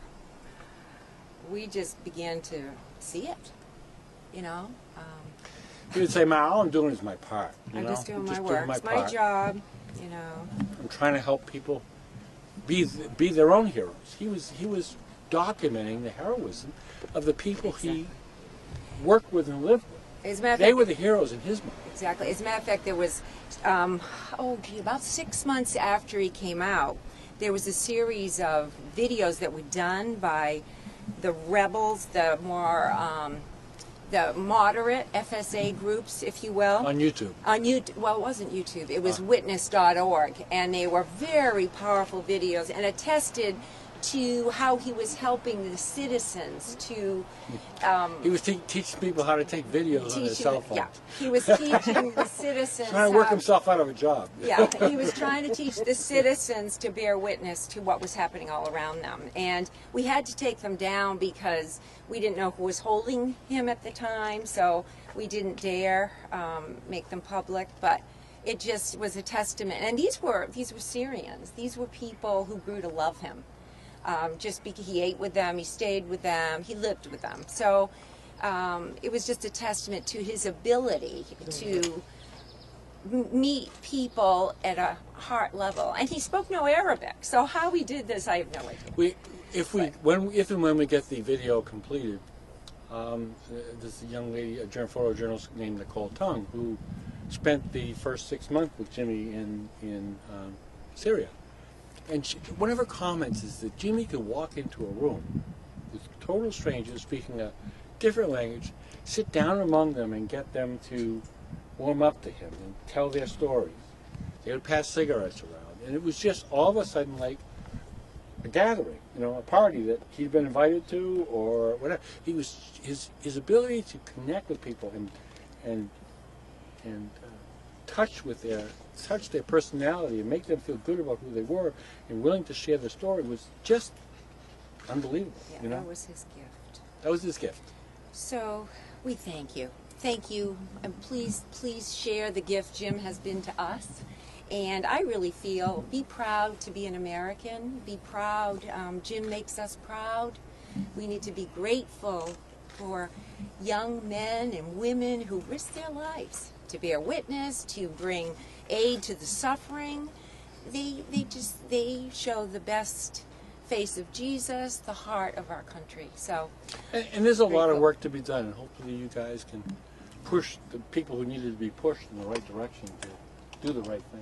We just began to see it, you know. Um, He would say, "Ma, all I'm doing is my part. You I'm know? just doing I'm my just work. doing my It's my part. job, you know." I'm trying to help people be be their own heroes. He was he was documenting the heroism of the people he worked with and lived with. As a matter of They fact- were the heroes in his mind. Exactly. As a matter of fact, there was, um, oh gee, about six months after he came out, there was a series of videos that were done by the rebels, the more, um, the moderate F S A groups, if you will. On YouTube. On YouTube. Well, it wasn't YouTube. It was Ah. witness dot org, and they were very powerful videos and attested to how he was helping the citizens to um, He was te- teaching people how to take videos on their teaching- cell phones. yeah, he was teaching the citizens Trying to work how- himself out of a job. yeah, he was trying to teach the citizens to bear witness to what was happening all around them. And we had to take them down because we didn't know who was holding him at the time, so we didn't dare um, make them public. But it just was a testament. And these were these were Syrians. These were people who grew to love him. Um, just because he ate with them, he stayed with them, he lived with them. So um, it was just a testament to his ability to m- meet people at a heart level. And he spoke no Arabic, so how he did this, I have no idea. We, if we, when, if and when we get the video completed, um, there's a young lady, a jour- photojournalist named Nicole Tung, who spent the first six months with Jimmy in in um, Syria. And she, one of her comments is that Jimmy could walk into a room with total strangers speaking a different language, sit down among them and get them to warm up to him and tell their stories. They would pass cigarettes around. And it was just all of a sudden like a gathering, you know, a party that he'd been invited to or whatever. He was, his, his ability to connect with people and, and, and uh, touch with their touch their personality and make them feel good about who they were and willing to share their story was just unbelievable. Yeah, you know? that was his gift. That was his gift. So we thank you. Thank you. And please, please share the gift Jim has been to us. And I really feel, be proud to be an American. Be proud. Um, Jim makes us proud. We need to be grateful for young men and women who risk their lives to bear witness, to bring aid to the suffering. They, they just, they show the best face of Jesus, the heart of our country. So, And, and there's a lot of grateful. work to be done, and hopefully you guys can push the people who needed to be pushed in the right direction to do the right thing.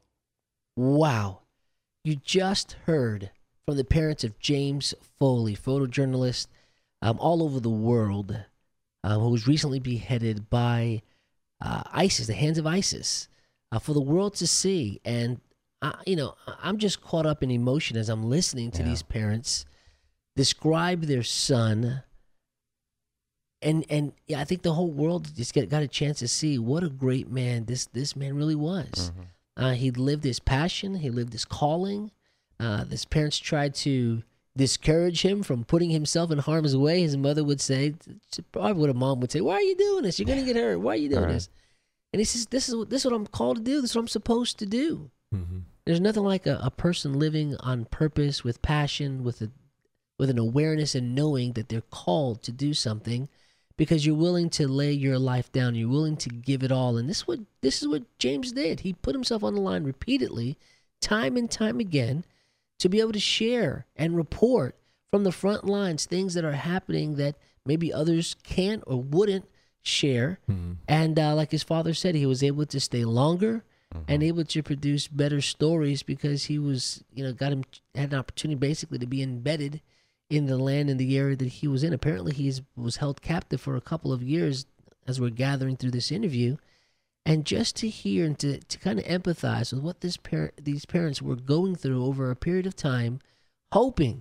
Wow. You just heard from the parents of James Foley, photojournalist um, all over the world, uh, who was recently beheaded by uh, ISIS, the hands of ISIS, uh, for the world to see. And, uh, you know, I'm just caught up in emotion as I'm listening to Yeah. these parents describe their son. And, and yeah, I think the whole world just get, got a chance to see what a great man this, this man really was. Uh, he lived his passion. He lived his calling. Uh, his parents tried to discourage him from putting himself in harm's way. His mother would say, probably what a mom would say, why are you doing this? You're going to get hurt. Why are you doing Right. this? And he says, this is, this is what I'm called to do. This is what I'm supposed to do. Mm-hmm. There's nothing like a, a person living on purpose, with passion, with a, with an awareness and knowing that they're called to do something, because you're willing to lay your life down. You're willing to give it all. And this is what, this is what James did. He put himself on the line repeatedly, time and time again, to be able to share and report from the front lines things that are happening that maybe others can't or wouldn't share. Mm-hmm. And uh, like his father said, he was able to stay longer mm-hmm. and able to produce better stories because he was, you know, got him, had an opportunity basically to be embedded in the land and the area that he was in. Apparently he was held captive for a couple of years as we're gathering through this interview. And just to hear and to, to kind of empathize with what this par- these parents were going through over a period of time, hoping,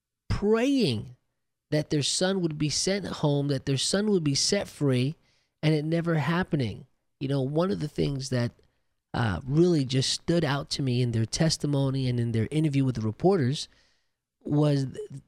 praying that their son would be sent home, that their son would be set free, and it never happening. You know, one of the things that uh, really just stood out to me in their testimony and in their interview with the reporters was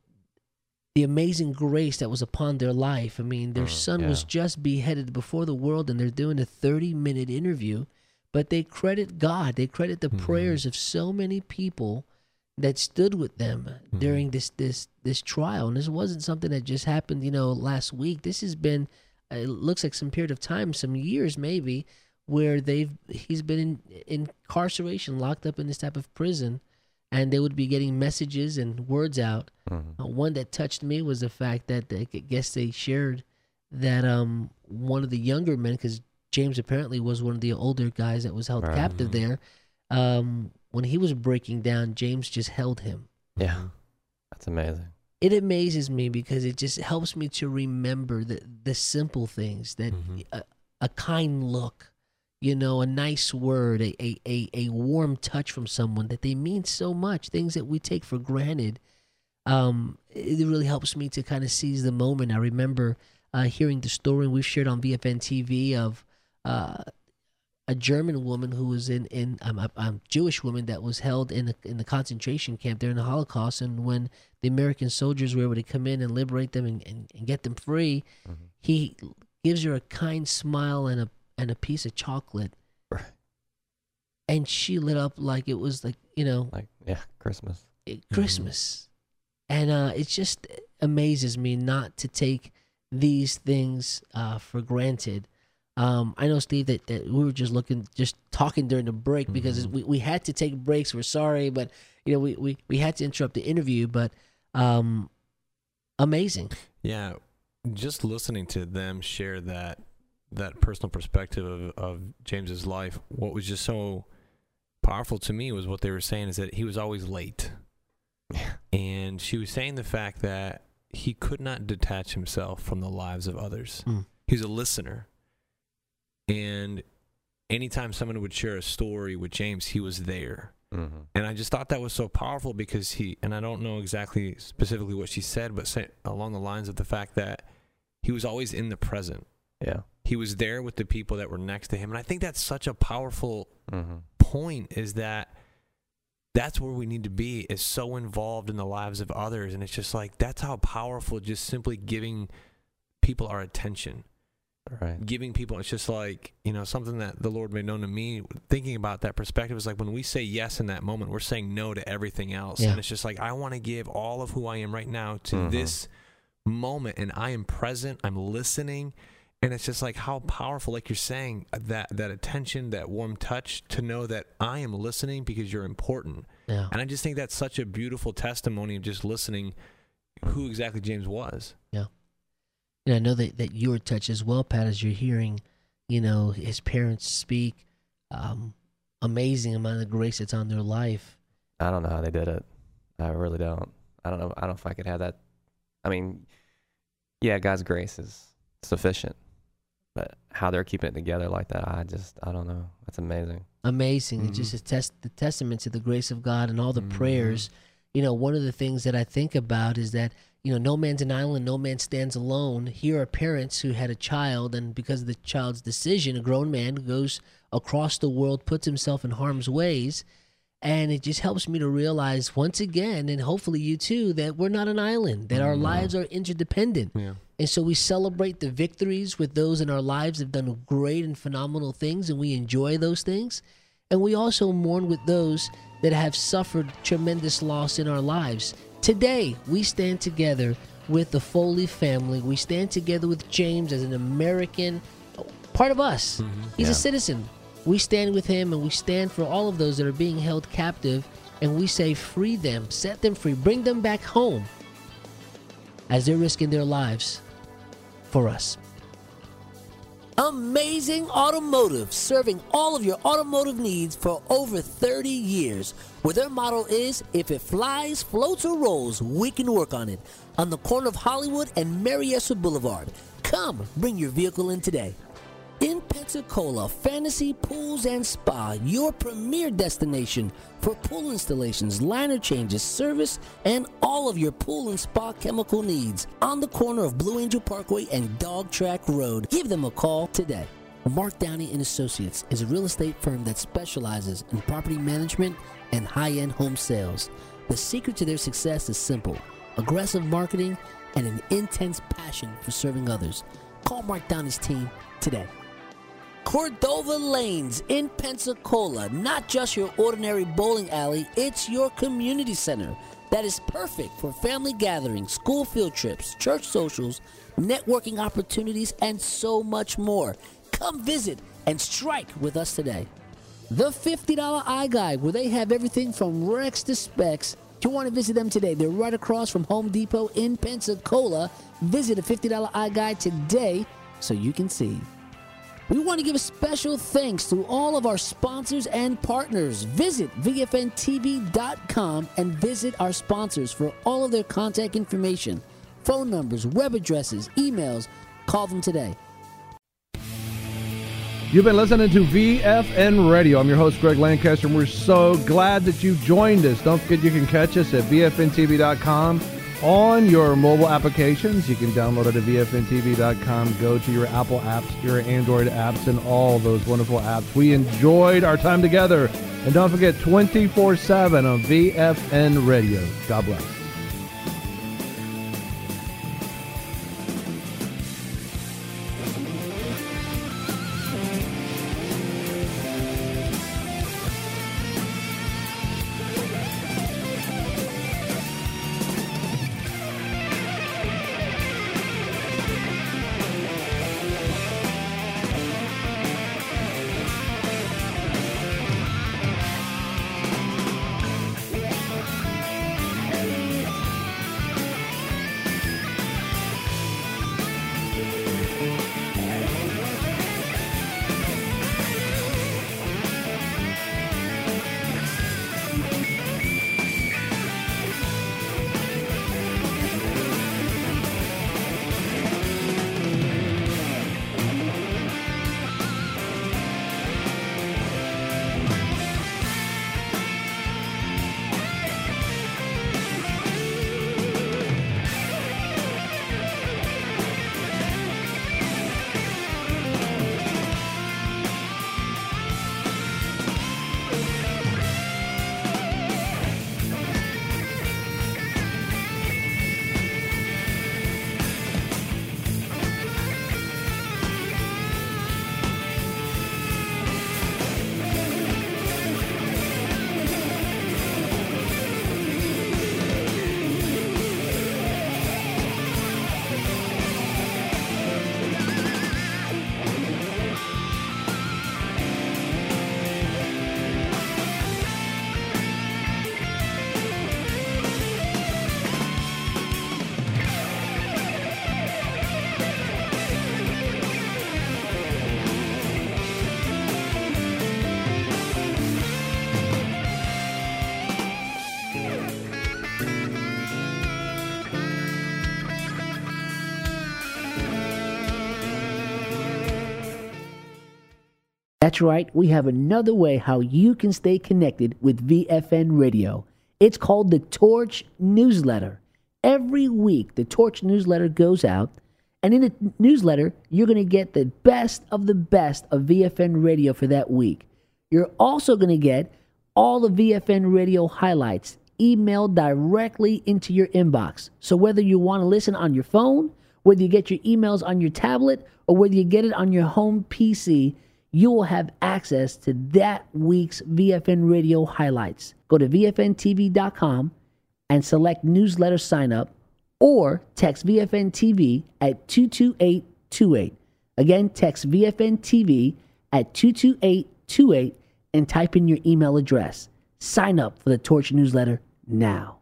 the amazing grace that was upon their life. I mean, their Mm, son yeah. was just beheaded before the world, and they're doing a thirty-minute interview, but they credit God. They credit the Mhm. prayers of so many people that stood with them Mhm. during this this this trial. And this wasn't something that just happened, you know, last week. This has been, uh, it looks like some period of time, some years maybe, where they've he's been in, in incarceration, locked up in this type of prison. And they would be getting messages and words out. Mhm. Uh, one that touched me was the fact that they, I guess they shared that um, one of the younger men, because James apparently was one of the older guys that was held Right. captive Mhm. there. Um, when he was breaking down, James just held him. Yeah, that's amazing. It amazes me because it just helps me to remember the the simple things, that a, a kind look, you know, a nice word, a, a, a, a warm touch from someone, that they mean so much, things that we take for granted. Um, it really helps me to kind of seize the moment. I remember uh, hearing the story we've shared on V F N T V of uh, a German woman who was in, in um, a, a Jewish woman that was held in the, in the concentration camp during the Holocaust. And when the American soldiers were able to come in and liberate them and, and, and get them free, Mm-hmm. he gives her a kind smile and a and a piece of chocolate. Right. And she lit up like it was like, you know, Like, yeah, Christmas. it- Christmas. And uh, it just amazes me not to take these things uh, for granted. Um, I know, Steve, that, that we were just looking, just talking during the break because we, we had to take breaks. We're sorry, but, you know, we, we, we had to interrupt the interview, but um, amazing. Yeah, just listening to them share that that personal perspective of, of James's life, what was just so powerful to me was what they were saying is that he was always late. And she was saying the fact that he could not detach himself from the lives of others. Mm. He was a listener. And anytime someone would share a story with James, he was there. Mm-hmm. And I just thought that was so powerful because he, and I don't know exactly specifically what she said, but say, along the lines of the fact that he was always in the present. Yeah. He was there with the people that were next to him. And I think that's such a powerful Mm-hmm. point, is that that's where we need to be, is so involved in the lives of others. And it's just like, that's how powerful just simply giving people our attention. Right. Giving people, it's just like, you know, something that the Lord made known to me, thinking about that perspective is like when we say yes in that moment, we're saying no to everything else. Yeah. And it's just like, I want to give all of who I am right now to Mhm. this moment, and I am present, I'm listening. And it's just like how powerful, like you're saying, that that attention, that warm touch, to know that I am listening because you're important. Yeah. And I just think that's such a beautiful testimony of just listening who exactly James was. Yeah. And I know that, that you were touched as well, Pat, as you're hearing, you know, his parents speak. Um, amazing amount of grace that's on their life. I don't know how they did it. I really don't. I don't know. I don't know if I could have that. I mean, yeah, God's grace is sufficient, but how they're keeping it together like that, I just, I don't know. That's amazing. Amazing. Mhm. It's just a test, the testament to the grace of God and all the Mhm. prayers. You know, one of the things that I think about is that, you know, no man's an island, no man stands alone. Here are parents who had a child, and because of the child's decision, a grown man goes across the world, puts himself in harm's ways. And it just helps me to realize once again, and hopefully you too, that we're not an island, that our Mhm. lives are interdependent. Yeah. And so we celebrate the victories with those in our lives that have done great and phenomenal things, and we enjoy those things. And we also mourn with those that have suffered tremendous loss in our lives. Today, we stand together with the Foley family. We stand together with James as an American, part of us. Mm-hmm. He's yeah. a citizen. We stand with him, and we stand for all of those that are being held captive, and we say, free them, set them free, bring them back home as they're risking their lives for us. Amazing Automotive, serving all of your automotive needs for over thirty years. Where their motto is, if it flies, floats, or rolls, we can work on it. On the corner of Hollywood and Marietta Boulevard. Come, bring your vehicle in today. In Pensacola, Fantasy Pools and Spa, your premier destination for pool installations, liner changes, service, and all of your pool and spa chemical needs. On the corner of Blue Angel Parkway and Dog Track Road. Give them a call today. Mark Downey and Associates is a real estate firm that specializes in property management and high-end home sales. The secret to their success is simple: aggressive marketing and an intense passion for serving others. Call Mark Downey's team today. Cordova Lanes in Pensacola, not just your ordinary bowling alley, it's your community center that is perfect for family gatherings, school field trips, church socials, networking opportunities, and so much more. Come visit and strike with us today. The fifty dollar Eye Guide, where they have everything from Rex to specs. If you want to visit them today, they're right across from Home Depot in Pensacola. Visit a fifty dollar Eye Guide today so you can see. We want to give a special thanks to all of our sponsors and partners. Visit V F N T V dot com and visit our sponsors for all of their contact information, phone numbers, web addresses, emails. Call them today. You've been listening to V F N Radio. I'm your host, Greg Lancaster, and we're so glad that you joined us. Don't forget you can catch us at V F N T V dot com. On your mobile applications, you can download it at V F N T V dot com. Go to your Apple apps, your Android apps, and all those wonderful apps. We enjoyed our time together. And don't forget, twenty-four seven on V F N Radio. God bless. That's right, we have another way how you can stay connected with V F N Radio. It's called the Torch Newsletter. Every week, the Torch Newsletter goes out, and in the newsletter, you're going to get the best of the best of V F N Radio for that week. You're also going to get all the V F N Radio highlights emailed directly into your inbox. So whether you want to listen on your phone, Whether you get your emails on your tablet or whether you get it on your home P C, you will have access to that week's V F N Radio highlights. Go to V F N T V dot com and select newsletter sign up or text V F N T V at two two eight two eight. Again, text V F N T V at two two eight two eight and type in your email address. Sign up for the Torch newsletter now.